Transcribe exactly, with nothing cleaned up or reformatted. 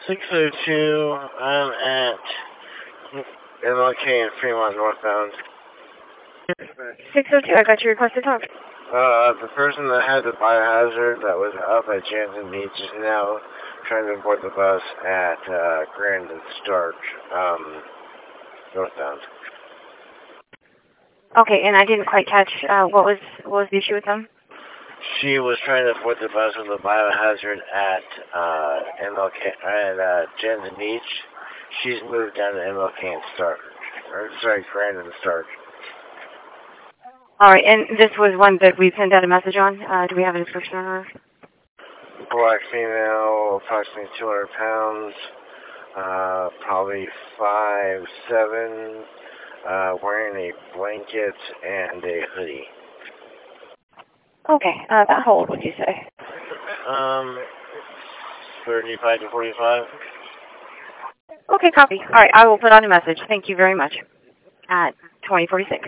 six oh two, I'm at M L K and Fremont northbound. six oh two, I got your request to talk. Uh, the person that had the biohazard that was up at Jansen Beach is now trying to board the bus at uh, Grand and Stark, um, northbound. Okay, and I didn't quite catch, uh, what was what was the issue with them? She was trying to board the bus with a biohazard at uh, M L K, at uh, Jansen Beach. She's moved down to M L K and Stark, or sorry, Grand and Stark. All right, and this was one that we sent out a message on. Uh, do we have a description on her? Black female, approximately two hundred pounds, uh, probably five seven, uh, wearing a blanket and a hoodie. Okay, uh, about how old would you say? Um, thirty-five to forty-five. Okay, copy. All right, I will put on a message. Thank you very much. At twenty forty-six.